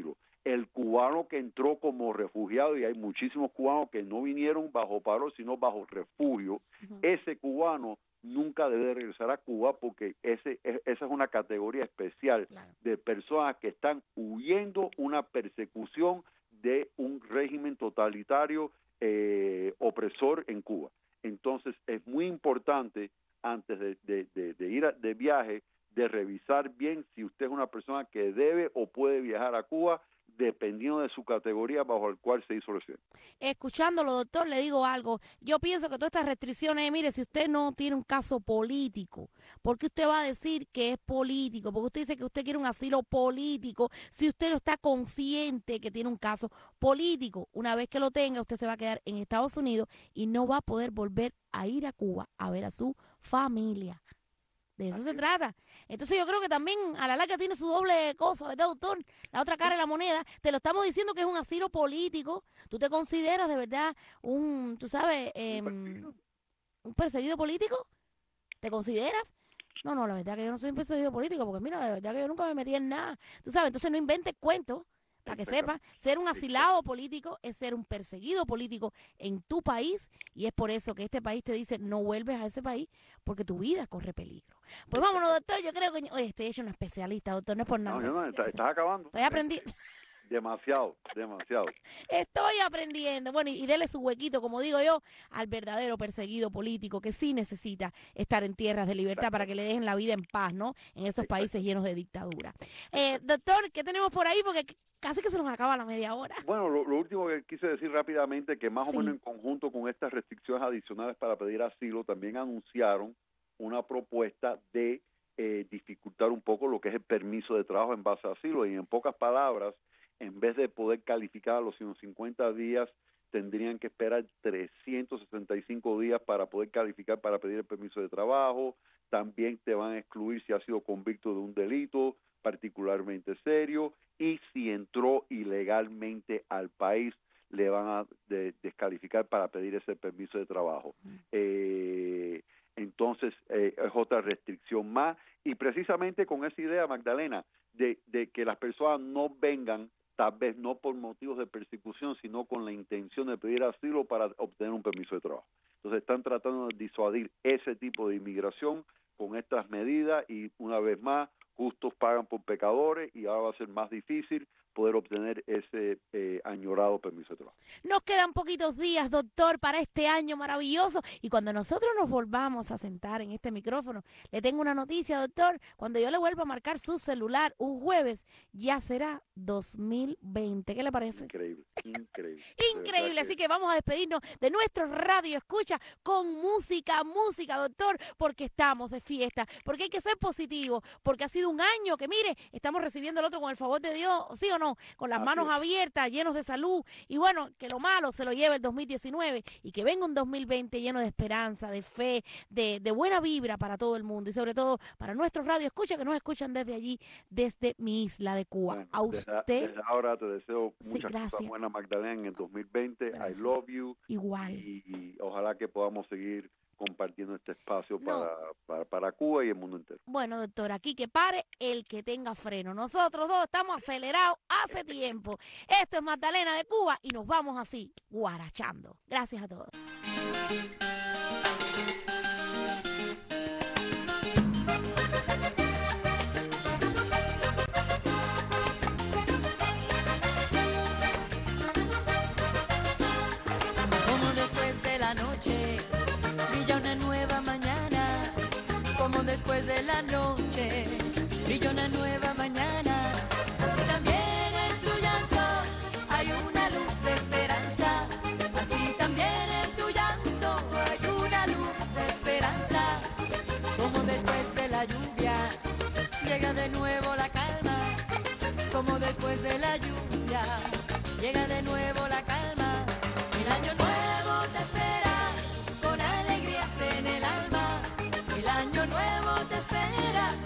el cubano que entró como refugiado, y hay muchísimos cubanos que no vinieron bajo paro, sino bajo refugio, uh-huh. ese cubano nunca debe regresar a Cuba porque ese, esa es una categoría especial claro. de personas que están huyendo una persecución de un régimen totalitario eh, opresor en Cuba. Entonces es muy importante antes de, de, de, de ir a, de viaje, de revisar bien si usted es una persona que debe o puede viajar a Cuba, dependiendo de su categoría bajo el cual se hizo recién. Escuchándolo, doctor, le digo algo. Yo pienso que todas estas restricciones, mire, si usted no tiene un caso político, ¿por qué usted va a decir que es político? Porque usted dice que usted quiere un asilo político. Si usted no está consciente que tiene un caso político, una vez que lo tenga, usted se va a quedar en Estados Unidos y no va a poder volver a ir a Cuba a ver a su familia. De eso Así. se trata. Entonces yo creo que también a la larga tiene su doble cosa, ¿verdad, doctor? La otra cara de la moneda. Te lo estamos diciendo que es un asilo político. ¿Tú te consideras de verdad un, tú sabes, eh, un perseguido político? ¿Te consideras? No, no, la verdad que yo no soy un perseguido político, porque mira, la verdad que yo nunca me metí en nada. Tú sabes, entonces no inventes cuentos. Para que sepa, ser un asilado político es ser un perseguido político en tu país, y es por eso que este país te dice no vuelves a ese país porque tu vida corre peligro. Pues vámonos, doctor, yo creo que... Oye, estoy hecho una especialista, doctor, no es por nada. No, yo no, estás, estás acabando. Estoy aprendiendo. Demasiado, demasiado. Estoy aprendiendo. Bueno, y, y dele su huequito, como digo yo, al verdadero perseguido político que sí necesita estar en tierras de libertad para que le dejen la vida en paz, ¿no? En esos países llenos de dictadura. Eh, doctor, ¿qué tenemos por ahí? Porque casi que se nos acaba la media hora. Bueno, lo, lo último que quise decir rápidamente, que más sí. o menos en conjunto con estas restricciones adicionales para pedir asilo, también anunciaron una propuesta de eh, dificultar un poco lo que es el permiso de trabajo en base a asilo, y en pocas palabras, en vez de poder calificar a los ciento cincuenta días, tendrían que esperar trescientos sesenta y cinco días para poder calificar para pedir el permiso de trabajo. También te van a excluir si has sido convicto de un delito particularmente serio, y si entró ilegalmente al país, le van a de, descalificar para pedir ese permiso de trabajo. Mm. Eh, entonces, eh, es otra restricción más, y precisamente con esa idea, Magdalena, de, de que las personas no vengan, tal vez no por motivos de persecución, sino con la intención de pedir asilo para obtener un permiso de trabajo. Entonces están tratando de disuadir ese tipo de inmigración con estas medidas, y una vez más, justos pagan por pecadores, y ahora va a ser más difícil poder obtener ese eh, añorado permiso de trabajo. Nos quedan poquitos días, doctor, para este año maravilloso, y cuando nosotros nos volvamos a sentar en este micrófono, le tengo una noticia, doctor. Cuando yo le vuelva a marcar su celular un jueves, ya será dos mil veinte. ¿Qué le parece? Increíble, increíble. Increíble, así que vamos a despedirnos de nuestro radio escucha con música, música, doctor, porque estamos de fiesta, porque hay que ser positivo, porque ha sido un año que, mire, estamos recibiendo el otro con el favor de Dios, ¿sí o no? Con las manos abiertas, llenos de salud, y bueno, que lo malo se lo lleve el dos mil diecinueve, y que venga un dos mil veinte lleno de esperanza, de fe, de, de buena vibra para todo el mundo, y sobre todo para nuestros radio escucha que nos escuchan desde allí, desde mi isla de Cuba. Bueno, a usted. Desde, desde ahora te deseo muchas sí, cosas buenas, Magdalena, en el dos mil veinte. Gracias. I love you. Igual. Y, y ojalá que podamos seguir compartiendo este espacio no. para, para, para Cuba y el mundo entero. Bueno, doctor, aquí que pare el que tenga freno. Nosotros dos estamos acelerados hace tiempo. Esto es Magdalena de Cuba, y nos vamos así, guarachando. Gracias a todos. Como después de la noche brilla una nueva mañana, como después de la noche brilla una nueva mañana, así también en tu llanto hay una luz de esperanza, así también en tu llanto hay una luz de esperanza. Como después de la lluvia llega de nuevo la calma, como después de la lluvia llega de nuevo la calma. El año nuevo te espera con alegrías en el alma, el año nuevo te espera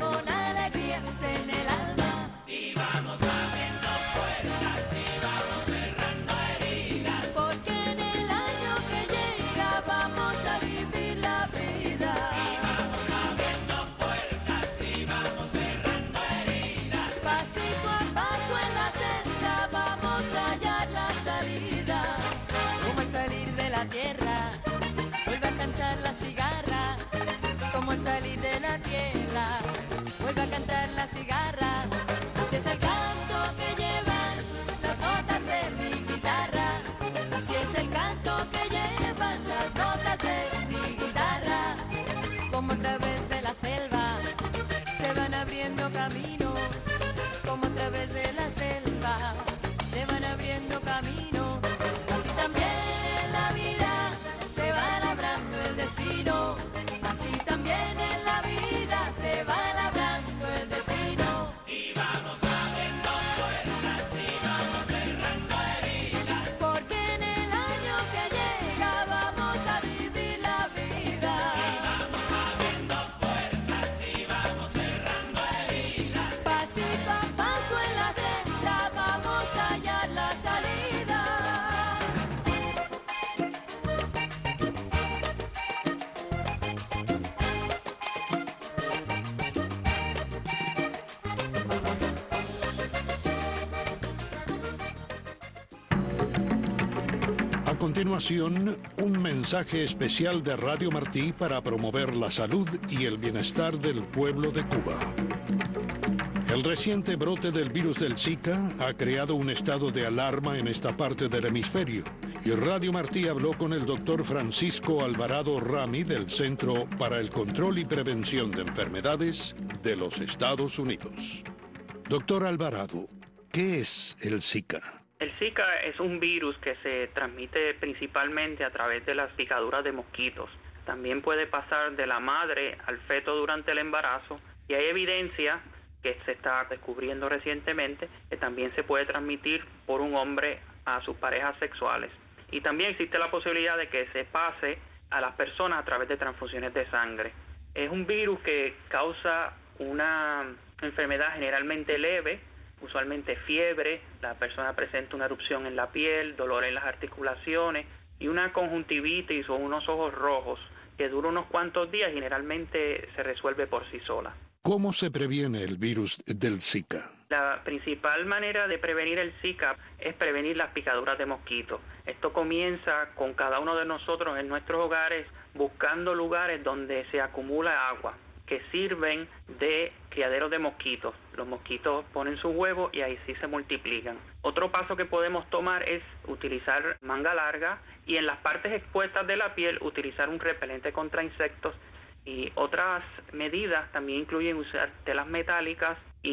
la tierra, vuelve a cantar la cigarra, como al salir de la tierra, vuelve a cantar la cigarra, así es el canto que llevan las notas de mi guitarra, así es el canto que llevan las notas de mi guitarra, como a través de la selva se van abriendo caminos, como a través de la selva se van abriendo caminos, así también en la vida se va labrando el destino, así también en la vida se va labrando el destino. Y vamos abriendo puertas y vamos cerrando heridas, porque en el año que llega vamos a vivir la vida. Y vamos abriendo puertas y vamos cerrando heridas, pasito a paso en la senda vamos a hallar la salida. A continuación, un mensaje especial de Radio Martí para promover la salud y el bienestar del pueblo de Cuba. El reciente brote del virus del Zika ha creado un estado de alarma en esta parte del hemisferio, y Radio Martí habló con el doctor Francisco Alvarado Rami del Centro para el Control y Prevención de Enfermedades de los Estados Unidos. Doctor Alvarado, ¿qué es el Zika? El Zika es un virus que se transmite principalmente a través de las picaduras de mosquitos. También puede pasar de la madre al feto durante el embarazo, y hay evidencia que se está descubriendo recientemente que también se puede transmitir por un hombre a sus parejas sexuales. Y también existe la posibilidad de que se pase a las personas a través de transfusiones de sangre. Es un virus que causa una enfermedad generalmente leve, usualmente fiebre, la persona presenta una erupción en la piel, dolor en las articulaciones y una conjuntivitis o unos ojos rojos que dura unos cuantos días, generalmente se resuelve por sí sola. ¿Cómo se previene el virus del Zika? La principal manera de prevenir el Zika es prevenir las picaduras de mosquitos. Esto comienza con cada uno de nosotros en nuestros hogares buscando lugares donde se acumula agua, que sirven de criaderos de mosquitos. Los mosquitos ponen sus huevos y ahí sí se multiplican. Otro paso que podemos tomar es utilizar manga larga y en las partes expuestas de la piel utilizar un repelente contra insectos. Y otras medidas también incluyen usar telas metálicas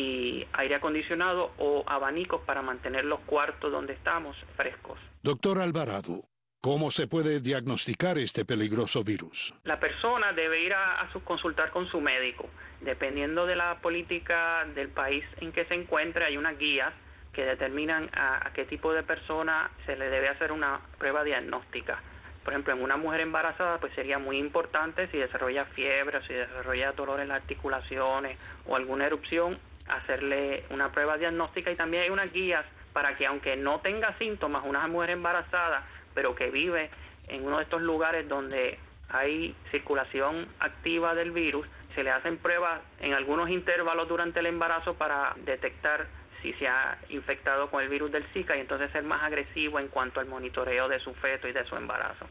y aire acondicionado o abanicos para mantener los cuartos donde estamos frescos. Doctor Alvarado, ¿cómo se puede diagnosticar este peligroso virus? La persona debe ir a, a su, consultar con su médico. Dependiendo de la política del país en que se encuentre, hay unas guías que determinan a, a qué tipo de persona se le debe hacer una prueba diagnóstica. Por ejemplo, en una mujer embarazada, pues sería muy importante si desarrolla fiebre, si desarrolla dolor en las articulaciones o alguna erupción, hacerle una prueba diagnóstica. Y también hay unas guías para que, aunque no tenga síntomas, una mujer embarazada, pero que vive en uno de estos lugares donde hay circulación activa del virus, se le hacen pruebas en algunos intervalos durante el embarazo para detectar si se ha infectado con el virus del Zika y entonces ser más agresivo en cuanto al monitoreo de su feto y de su embarazo.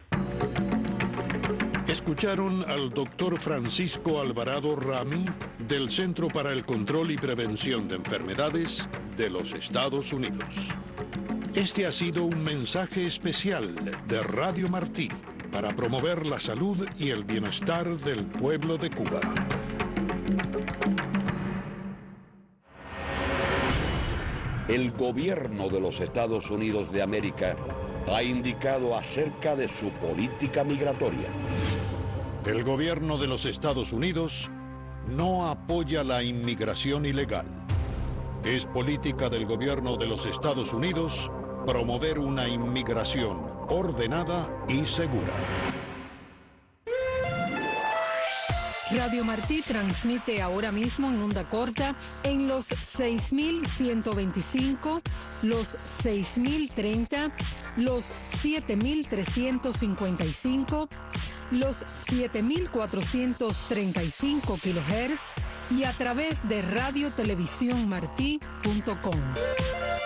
Escucharon al doctor Francisco Alvarado Rami del Centro para el Control y Prevención de Enfermedades de los Estados Unidos. Este ha sido un mensaje especial de Radio Martí para promover la salud y el bienestar del pueblo de Cuba. El gobierno de los Estados Unidos de América ha indicado acerca de su política migratoria. El gobierno de los Estados Unidos no apoya la inmigración ilegal. Es política del gobierno de los Estados Unidos promover una inmigración ordenada y segura. Radio Martí transmite ahora mismo en onda corta en los seis mil ciento veinticinco, los seis mil treinta, los siete mil trescientos cincuenta y cinco, los siete mil cuatrocientos treinta y cinco kilohertz y a través de radio televisión martí punto com.